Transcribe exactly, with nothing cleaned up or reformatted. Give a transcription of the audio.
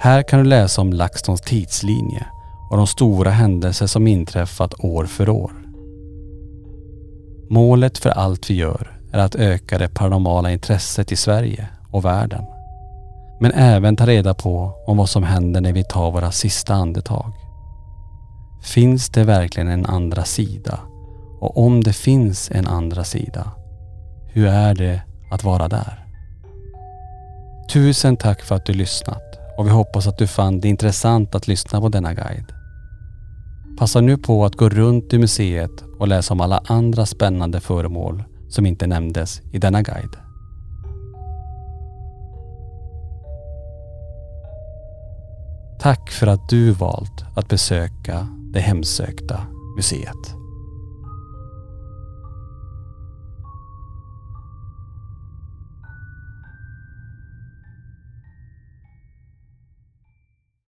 Här kan du läsa om LaxTons tidslinje och de stora händelser som inträffat år för år. Målet för allt vi gör är att öka det paranormala intresset i Sverige och världen. Men även ta reda på om vad som händer när vi tar våra sista andetag. Finns det verkligen en andra sida? Och om det finns en andra sida, hur är det att vara där? Tusen tack för att du lyssnat och vi hoppas att du fann det intressant att lyssna på denna guide. Passa nu på att gå runt i museet och läsa om alla andra spännande föremål som inte nämndes i denna guide. Tack för att du valt att besöka det hemsökta museet.